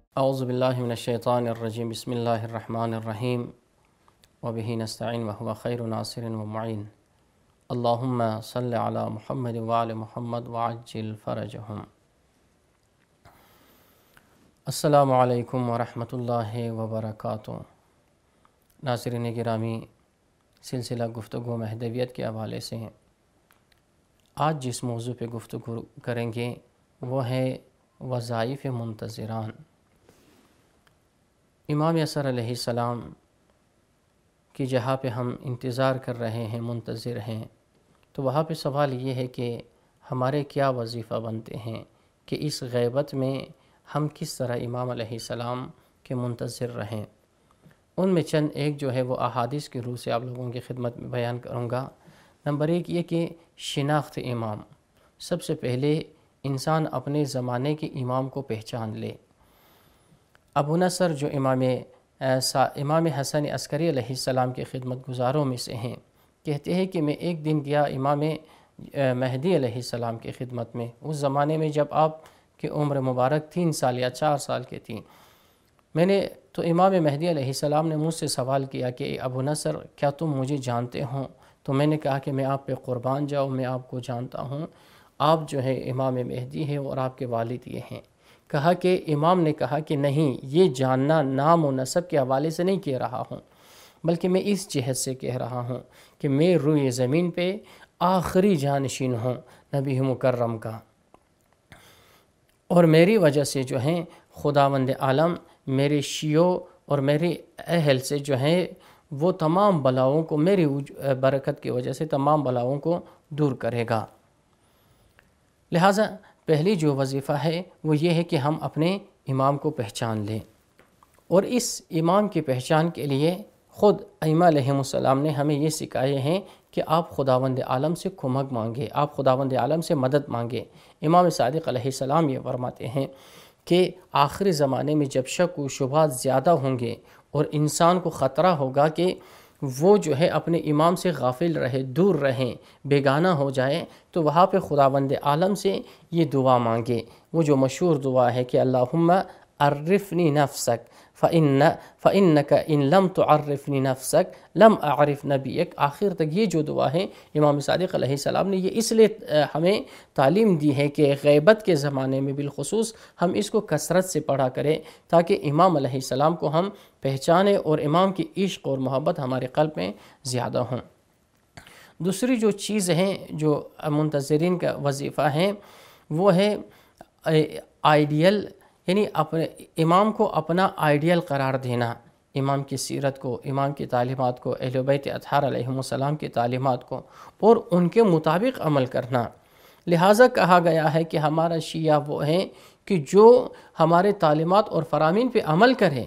اعوذ باللہ من الشیطان الرجیم بسم اللہ الرحمن الرحیم وبہ نستعین وہو خیر ناصر ومعین اللہم صلی علی محمد وآل محمد وعجل فرجہم۔ السلام علیکم ورحمۃ اللہ وبرکاتہ۔ ناظرین گرامی، سلسلہ گفتگو مہدویت کے حوالے سے آج جس موضوع پہ گفتگو کریں گے وہ ہے وظائف منتظران۔ امام اثر علیہ السلام کی جہاں پہ ہم انتظار کر رہے ہیں، منتظر ہیں، تو وہاں پہ سوال یہ ہے کہ ہمارے کیا وظیفہ بنتے ہیں کہ اس غیبت میں ہم کس طرح امام علیہ السلام کے منتظر رہیں۔ ان میں چند ایک جو ہے وہ احادیث کی روح سے آپ لوگوں کی خدمت میں بیان کروں گا۔ نمبر ایک یہ کہ شناخت امام، سب سے پہلے انسان اپنے زمانے کے امام کو پہچان لے۔ ابو نصر جو امام حسن عسکری علیہ السلام کے خدمت گزاروں میں سے ہیں، کہتے ہیں کہ میں ایک دن گیا امام مہدی علیہ السلام کی خدمت میں، اس زمانے میں جب آپ کی عمر مبارک 3 سال یا 4 سال کی تھی۔ تو امام مہدی علیہ السلام نے مجھ سے سوال کیا کہ ابو نصر کیا تم مجھے جانتے ہو؟ تو میں نے کہا کہ میں آپ پہ قربان جاؤں، میں آپ کو جانتا ہوں، آپ جو ہے امام مہدی ہیں اور آپ کے والد یہ ہیں۔ کہا کہ امام نے کہا کہ نہیں، یہ جاننا نام و نسب کے حوالے سے نہیں کہہ رہا ہوں، بلکہ میں اس جہت سے کہہ رہا ہوں کہ میں روئے زمین پہ آخری جانشین ہوں نبی مکرم کا، اور میری وجہ سے جو ہیں خداوند عالم میرے شیعوں اور میرے اہل سے جو ہیں وہ تمام بلاؤں کو، میری برکت کی وجہ سے تمام بلاؤں کو دور کرے گا۔ لہٰذا پہلی جو وظیفہ ہے وہ یہ ہے کہ ہم اپنے امام کو پہچان لیں، اور اس امام کی پہچان کے لیے خود ائمہ علیہم السلام نے ہمیں یہ سکھائے ہیں کہ آپ خداوند عالم سے کمک مانگے، آپ خداوند عالم سے مدد مانگے۔ امام صادق علیہ السلام یہ فرماتے ہیں کہ آخری زمانے میں جب شک و شبہات زیادہ ہوں گے اور انسان کو خطرہ ہوگا کہ وہ جو ہے اپنے امام سے غافل رہے، دور رہیں، بیگانہ ہو جائے، تو وہاں پہ خداوند عالم سے یہ دعا مانگے۔ وہ جو مشہور دعا ہے کہ اللہم عرفنی نفسک فإنک ان لم تعرفنی نفسک لم اعرف نبیک۔ آخر تک یہ جو دعا ہے امام صادق علیہ السلام نے یہ اس لیے ہمیں تعلیم دی ہے کہ غیبت کے زمانے میں بالخصوص ہم اس کو کثرت سے پڑھا کریں تاکہ امام علیہ السلام کو ہم پہچانیں اور امام کی عشق اور محبت ہمارے قلب میں زیادہ ہوں۔ دوسری جو چیز ہیں جو منتظرین کا وظیفہ ہے وہ ہے آئیڈیل، یعنی اپنے امام کو اپنا آئیڈیل قرار دینا، امام کی سیرت کو، امام کی تعلیمات کو، اہل بیت اطہار علیہم السلام کی تعلیمات کو، اور ان کے مطابق عمل کرنا۔ لہٰذا کہا گیا ہے کہ ہمارا شیعہ وہ ہیں کہ جو ہمارے تعلیمات اور فرامین پہ عمل کریں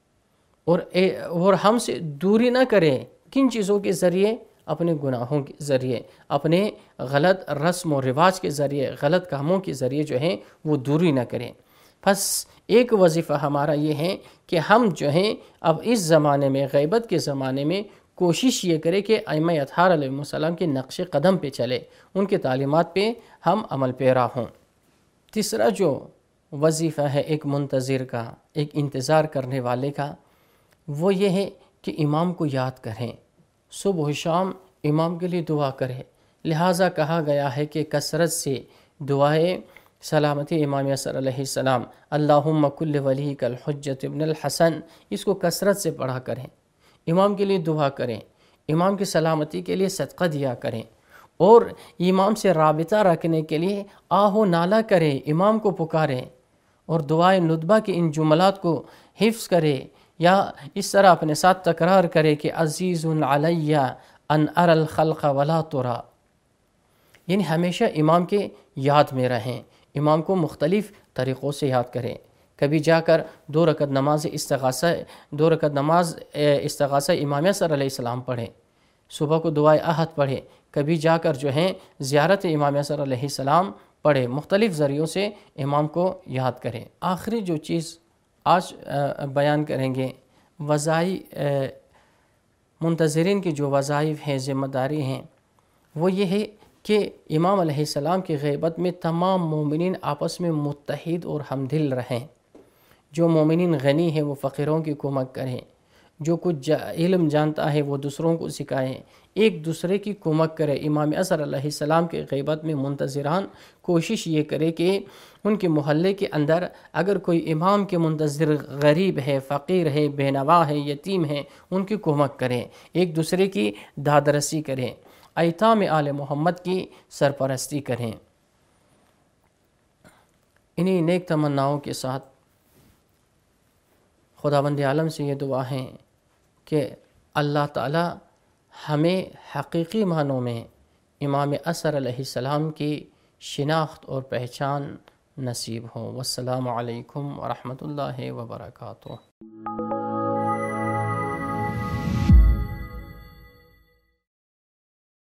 اور ہم سے دوری نہ کریں۔ کن چیزوں کے ذریعے؟ اپنے گناہوں کے ذریعے، اپنے غلط رسم و رواج کے ذریعے، غلط کاموں کے ذریعے جو ہیں وہ دوری نہ کریں۔ بس ایک وظیفہ ہمارا یہ ہے کہ ہم جو ہیں اب اس زمانے میں، غیبت کے زمانے میں، کوشش یہ کریں کہ ائمہ اطہار علیہ السلام کے نقش قدم پہ چلے، ان کے تعلیمات پہ ہم عمل پیرا ہوں۔ تیسرا جو وظیفہ ہے ایک منتظر کا، ایک انتظار کرنے والے کا، وہ یہ ہے کہ امام کو یاد کریں، صبح و شام امام کے لیے دعا کریں۔ لہٰذا کہا گیا ہے کہ کثرت سے دعائیں سلامتی امام اثر علیہ السلام، اللہم کل ولیک الحجۃ ابن الحسن، اس کو کثرت سے پڑھا کریں، امام کے لیے دعا کریں، امام کی سلامتی کے لیے صدقہ دیا کریں، اور امام سے رابطہ رکھنے کے لیے آہ و نالہ کریں، امام کو پکاریں، اور دعائے ندبہ کے ان جملات کو حفظ کریں، یا اس طرح اپنے ساتھ تکرار کرے کہ عزیز علی ان اری الخلق ولا ترا، یعنی ہمیشہ امام کے یاد میں رہیں، امام کو مختلف طریقوں سے یاد کریں۔ کبھی جا کر 2 رکعت نماز استغاثہ امام اثر علیہ السلام پڑھیں، صبح کو دعائے احد پڑھیں، کبھی جا کر جو ہیں زیارت امام اثر علیہ السلام پڑھیں، مختلف ذریعوں سے امام کو یاد کریں۔ آخری جو چیز آج بیان کریں گے، منتظرین کی جو وظائف ہیں، ذمہ داری ہیں، وہ یہ ہے کہ امام علیہ السلام کی غیبت میں تمام مومنین آپس میں متحد اور ہمدل رہیں۔ جو مومنین غنی ہیں وہ فقیروں کی کمک کریں، جو کچھ علم جانتا ہے وہ دوسروں کو سکھائیں، ایک دوسرے کی کمک کرے۔ امام اظہر علیہ السلام کے غیبت میں منتظران کوشش یہ کرے کہ ان کے محلے کے اندر اگر کوئی امام کے منتظر غریب ہے، فقیر ہے، بے نوا ہے، یتیم ہے، ان کی کمک کریں، ایک دوسرے کی دادرسی کریں، ایتام آل محمد کی سرپرستی کریں۔ انہی نیک تمناؤں کے ساتھ خداوند عالم سے یہ دعا ہے کہ اللہ تعالی ہمیں حقیقی معنوں میں امام اظہر علیہ السلام کی شناخت اور پہچان نصیب ہو۔ والسلام علیکم ورحمۃ اللہ وبرکاتہ۔